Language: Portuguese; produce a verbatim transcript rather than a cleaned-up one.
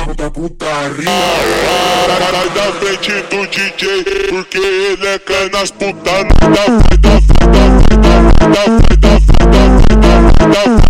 carro da putaria. Sai da frente do D J, porque ele é canas puta. Vai da, vai da, vai da, vai da, vai da, vai da, vai da, vai da, vai da, vai da.